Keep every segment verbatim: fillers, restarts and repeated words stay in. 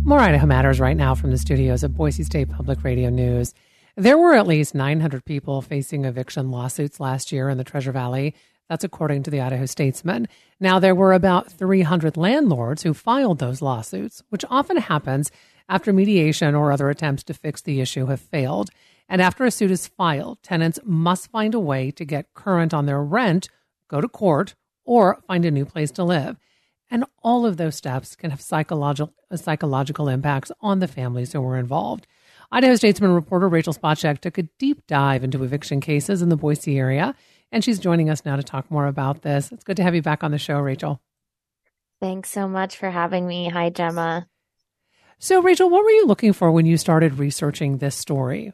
More Idaho Matters right now from the studios of Boise State Public Radio News. There were at least nine hundred people facing eviction lawsuits last year in the Treasure Valley. That's according to the Idaho Statesman. Now, there were about three hundred landlords who filed those lawsuits, which often happens after mediation or other attempts to fix the issue have failed. And after a suit is filed, tenants must find a way to get current on their rent, go to court, or find a new place to live. And all of those steps can have psychological psychological impacts on the families who were involved. Idaho Statesman reporter Rachel Spacek took a deep dive into eviction cases in the Boise area, and she's joining us now to talk more about this. It's good to have you back on the show, Rachel. Thanks so much for having me. Hi, Gemma. So, Rachel, what were you looking for when you started researching this story?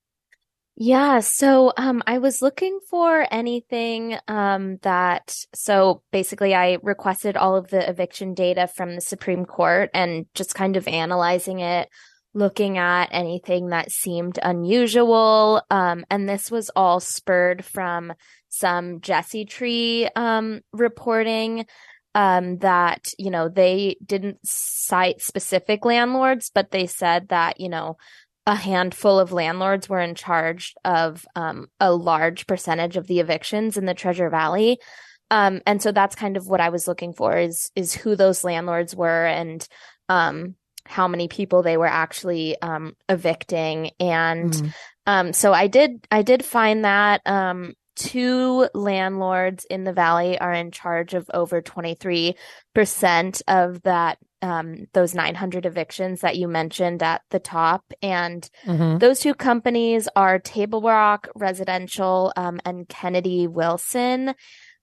Yeah, so um, I was looking for anything um, that, so basically I requested all of the eviction data from the Supreme Court and just kind of analyzing it, looking at anything that seemed unusual. Um, and this was all spurred from some Jesse Tree um, reporting um, that, you know, they didn't cite specific landlords, but they said that, you know, a handful of landlords were in charge of um, a large percentage of the evictions in the Treasure Valley. Um, and so that's kind of what I was looking for is, is who those landlords were and um, how many people they were actually um, evicting. And mm. um, so I did, I did find that um, two landlords in the Valley are in charge of over twenty-three percent of that Um, those nine hundred evictions that you mentioned at the top. And mm-hmm. those two companies are Table Rock Residential um, and Kennedy Wilson.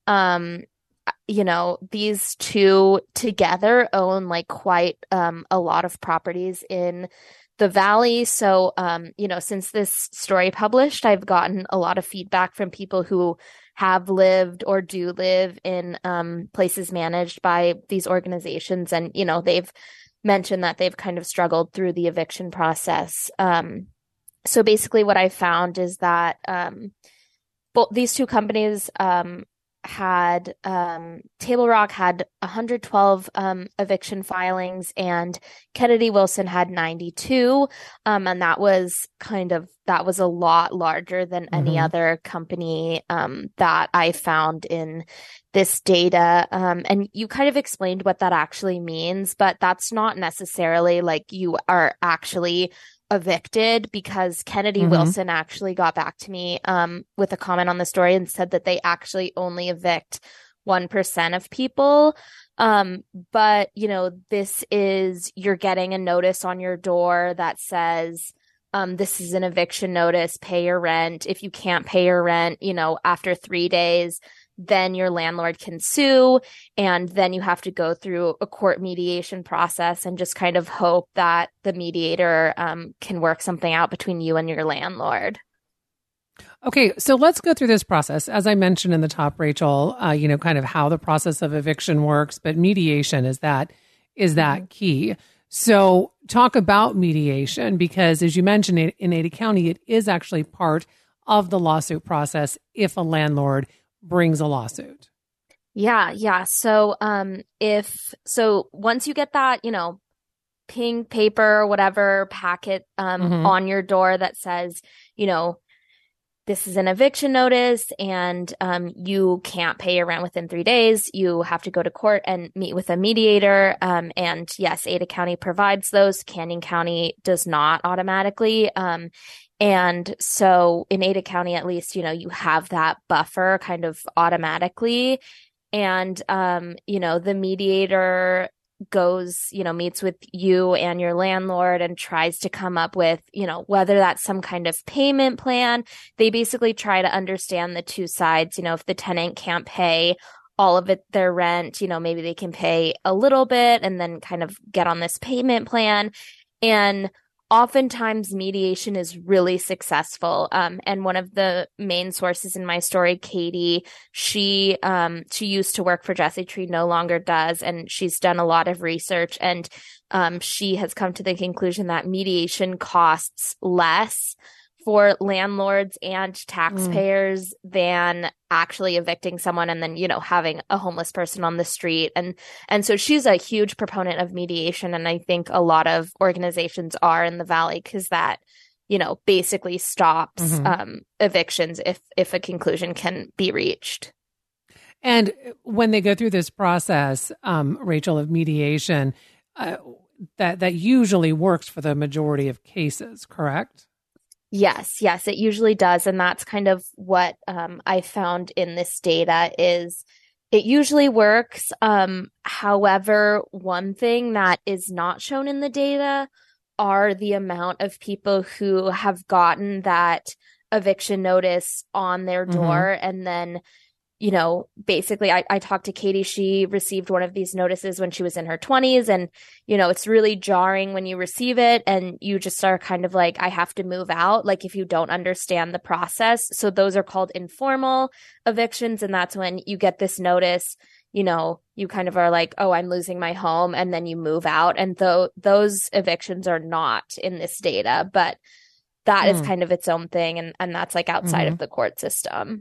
Um, you know, these two together own like quite um, a lot of properties in the Valley. So, um, you know, since this story published, I've gotten a lot of feedback from people who have lived or do live in um, places managed by these organizations. And, you know, they've mentioned that they've kind of struggled through the eviction process. Um, so basically what I found is that um, both these two companies um, had, um, Table Rock had one hundred twelve um, eviction filings and Kennedy Wilson had ninety-two. Um, and that was kind of, that was a lot larger than mm-hmm. any other company um, that I found in this data. Um, and you kind of explained what that actually means, but that's not necessarily like you are actually evicted, because Kennedy mm-hmm. Wilson actually got back to me um, with a comment on the story and said that they actually only evict one percent of people. Um, but, you know, this is, you're getting a notice on your door that says, um, this is an eviction notice, pay your rent. If you can't pay your rent, you know, after three days, then your landlord can sue. And then you have to go through a court mediation process and just kind of hope that the mediator um, can work something out between you and your landlord. Okay, so let's go through this process. As I mentioned in the top, Rachel, uh, you know, kind of how the process of eviction works, but mediation is that is that mm-hmm. key. So talk about mediation, because as you mentioned in Ada County, it is actually part of the lawsuit process if a landlord brings a lawsuit. Yeah, yeah. So um, if so, once you get that, you know, pink paper, whatever packet um, mm-hmm. on your door that says, you know, this is an eviction notice and um, you can't pay your rent within three days. You have to go to court and meet with a mediator. Um, and yes, Ada County provides those. Canyon County does not automatically. Um, and so in Ada County, at least, you know, you have that buffer kind of automatically. And, um, you know, the mediator goes, you know, meets with you and your landlord and tries to come up with, you know, whether that's some kind of payment plan. They basically try to understand the two sides. You know, if the tenant can't pay all of it, their rent, you know, maybe they can pay a little bit and then kind of get on this payment plan. And oftentimes mediation is really successful. Um, and one of the main sources in my story, Katie, she, um, she used to work for Jesse Tree, no longer does. And she's done a lot of research, and, um, she has come to the conclusion that mediation costs less for landlords and Mm. taxpayers than actually evicting someone and then, you know, having a homeless person on the street. And and so she's a huge proponent of mediation. And I think a lot of organizations are in the Valley because that, you know, basically stops hmm um, evictions if if a conclusion can be reached. And when they go through this process, um, Rachel, of mediation, uh, that that usually works for the majority of cases, correct? Yes, yes, it usually does. And that's kind of what um, I found in this data is it usually works. Um, however, one thing that is not shown in the data are the amount of people who have gotten that eviction notice on their hmm door and then you know, basically I, I talked to Katie. She received one of these notices when she was in her twenties. And, you know, it's really jarring when you receive it and you just are kind of like, I have to move out, like if you don't understand the process. So those are called informal evictions. And that's when you get this notice, you know, you kind of are like, oh, I'm losing my home. And then you move out. And though those evictions are not in this data, but that is Mm. kind of its own thing. And, and that's like outside hmm of the court system.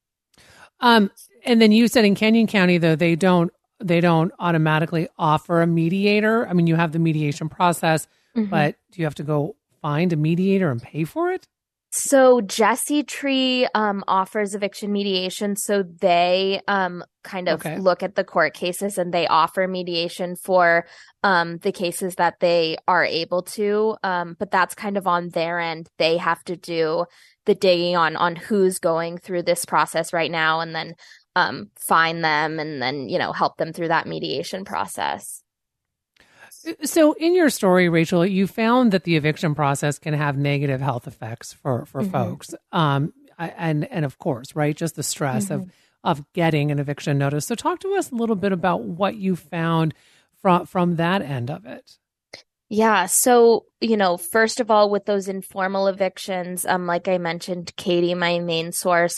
Um, and then you said in Kenyon County, though, they don't they don't automatically offer a mediator. I mean, you have the mediation process, Mhm. but do you have to go find a mediator and pay for it? So Jesse Tree um, offers eviction mediation. So they um, kind of Okay. look at the court cases and they offer mediation for um, the cases that they are able to. Um, but that's kind of on their end. They have to do the digging on on who's going through this process right now and then um, find them and then, you know, help them through that mediation process. So in your story, Rachel, you found that the eviction process can have negative health effects for, for Mhm. folks. Um, I- and, and of course, right, just the stress Mhm. of, of getting an eviction notice. So talk to us a little bit about what you found from, from that end of it. Yeah. So, you know, first of all, with those informal evictions, um, like I mentioned, Katie, my main source,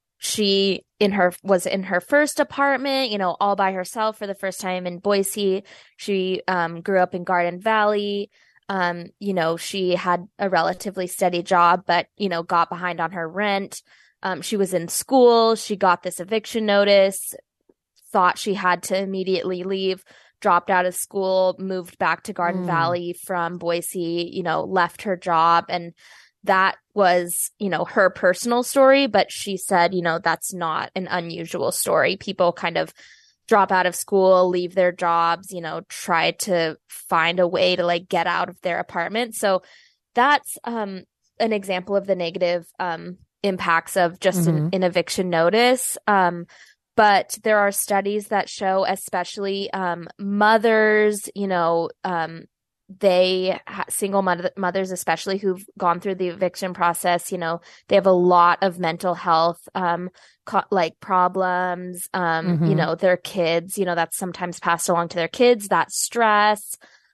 she in her was in her first apartment, you know, all by herself for the first time in Boise. She um, grew up in Garden Valley. Um, you know, she had a relatively steady job, but, you know, got behind on her rent. Um, she was in school. She got this eviction notice, thought she had to immediately leave, dropped out of school, moved back to Garden Mm. Valley from Boise, you know, left her job. And that was, you know, her personal story. But she said, you know, that's not an unusual story. People kind of drop out of school, leave their jobs, you know, try to find a way to like get out of their apartment. So that's um, an example of the negative um, impacts of just an, Mhm. an eviction notice. Um, but there are studies that show, especially um, mothers, you know, um, they ha- single mother- mothers, especially who've gone through the eviction process, you know, they have a lot of mental health, um, co- like problems, um, you Mhm. know, their kids, you know, that's sometimes passed along to their kids, that stress,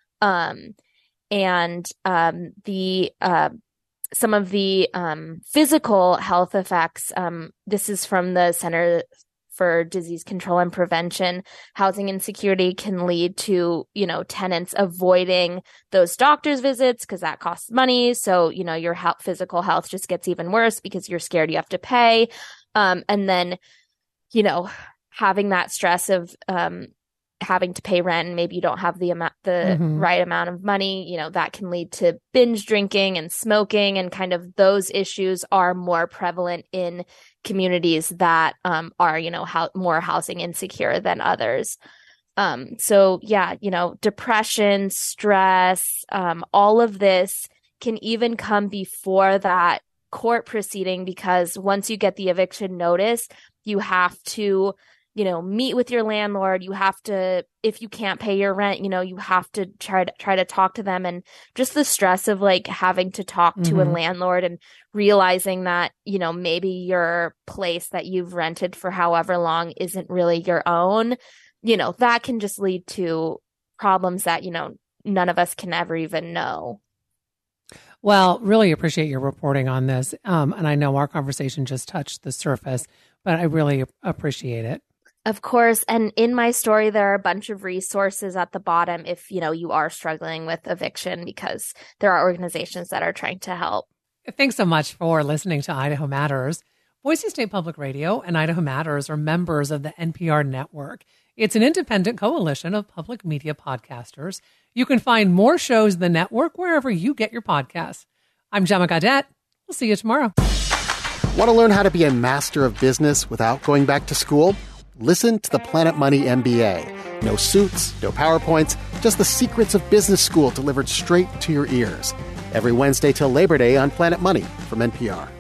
um, and um, the uh, some of the um, physical health effects. Um, this is from the Center for Disease Control and Prevention. Housing insecurity can lead to, you know, tenants avoiding those doctor's visits because that costs money. So, you know, your health, physical health just gets even worse because you're scared you have to pay. Um, and then, you know, having that stress of um, having to pay rent and maybe you don't have the amount, the Mhm. right amount of money, you know, that can lead to binge drinking and smoking, and kind of those issues are more prevalent in communities that um, are, you know, how more housing insecure than others. Um, so yeah, you know, depression, stress, um, all of this can even come before that court proceeding, because once you get the eviction notice, you have to, you know, meet with your landlord. You have to, if you can't pay your rent, you know, you have to try to try to talk to them. And just the stress of like having to talk to a Mhm. landlord and realizing that, you know, maybe your place that you've rented for however long isn't really your own, you know, that can just lead to problems that, you know, none of us can ever even know. Well, really appreciate your reporting on this. Um, and I know our conversation just touched the surface, but I really appreciate it. Of course. And in my story, there are a bunch of resources at the bottom if, you know, you are struggling with eviction, because there are organizations that are trying to help. Thanks so much for listening to Idaho Matters. Boise State Public Radio and Idaho Matters are members of the N P R network. It's an independent coalition of public media podcasters. You can find more shows in the network wherever you get your podcasts. I'm Gemma Gaudette. We'll see you tomorrow. Want to learn how to be a master of business without going back to school? Listen to the Planet Money M B A. No suits, no PowerPoints, just the secrets of business school delivered straight to your ears. Every Wednesday till Labor Day on Planet Money from N P R.